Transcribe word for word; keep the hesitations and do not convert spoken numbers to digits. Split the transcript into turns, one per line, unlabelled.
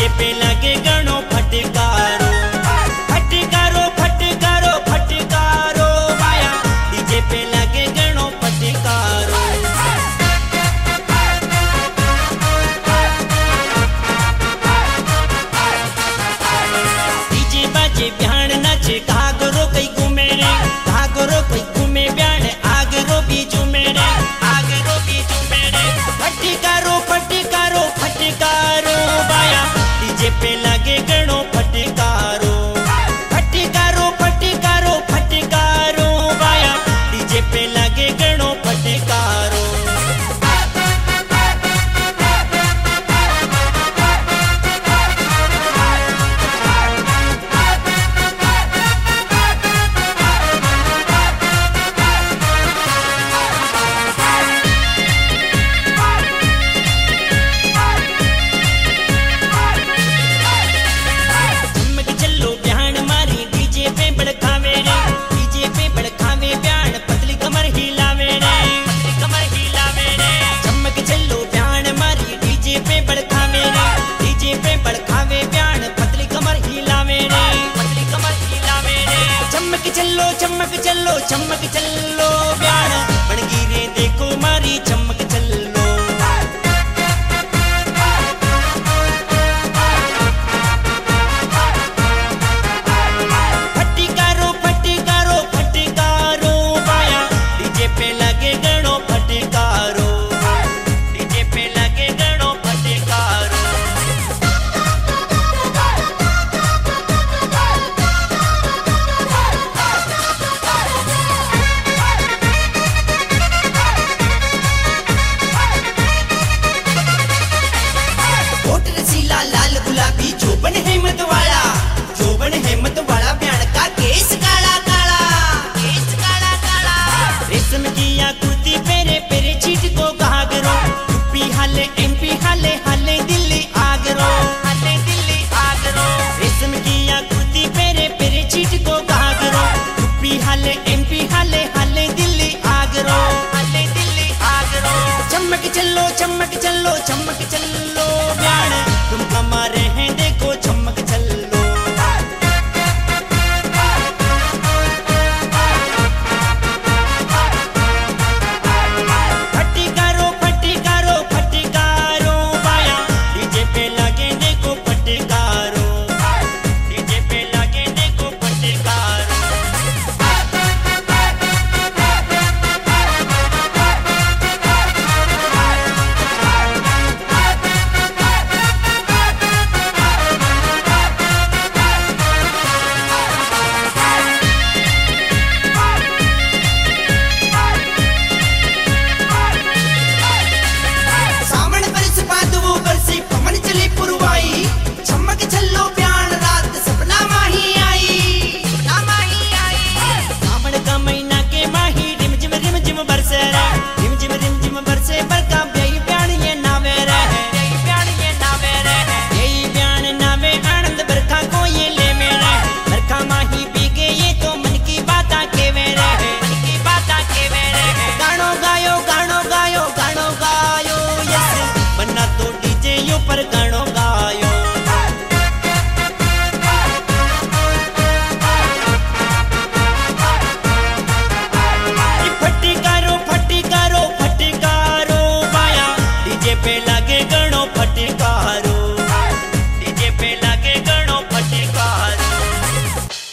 DJ पे लगे गणो फटकारो फटकारो फटकारो फटकारो बाया डीजे पे लगे गणो फटकारो। डीजे बाजे ब्याण नाचे घाघरो कई घूमे रे घाघरो कई घूमे ब्याण आगरो बीजू मेरे आगरो बीजू मेरे फटकारो फटकारो फटकारो बाया डीजे पे लगे गणो फटकारो फटकारो फटकारो फटकारो बाया डीजे पे लगे गणो फटकारो। चलो चमक चलो चमक चलो ब्याण बन गिरे देखो मारी चमक चलो। फटकारो फटकारो फटकारो बाया डीजे पे लगे गणो फटकारो डीजे पे लगे गणो फटकारो। लाल गुलाबी जोबन हेमत वाला जोबन हेमत वाला ब्याण का केस काला काला केस काला काला रेशम किया कुर्ती पेरे पेरे चीट को घाघरो यूपी हाले एमपी हाले हाले दिल्ली आगरो हाले दिल्ली आगरो रेशम किया कुर्ती पेरे पेरे चीट को घाघरो यूपी हाले एमपी हाले हाले दिल्ली आगरो हाले दिल्ली आगरो। चमक चलो चमक चलो चमक चलो ब्याण तुम हमारे हैं देखो चमक चलो। फटकारो फटकारो फटकारो बाया डीजे पे लगे देखो फटकारो डीजे पे लगे देखो फटकारो। चमक चलो ब्याण रात सपना माही आई सपना माही आई सावन का महीना के माही रिम जिम रिम जिम बरसे रे रिम जिम रिम जिम बरसे बरका यही ब्याण ये नावे रे यही ब्याण ये नावे रे यही ब्याण नावे आनंद बरखा को ये ले मेरे बरखा माही बीगे ये तो मन की बाता के मेरे मन की बाता के मेरे। गानो गायो गानो गायो गानो गायो यस बन्ना तो डीजे यो पर गानो गायो। फटकारो फटकारो फटकारो बाया डीजे पे लगे गणो फटकारो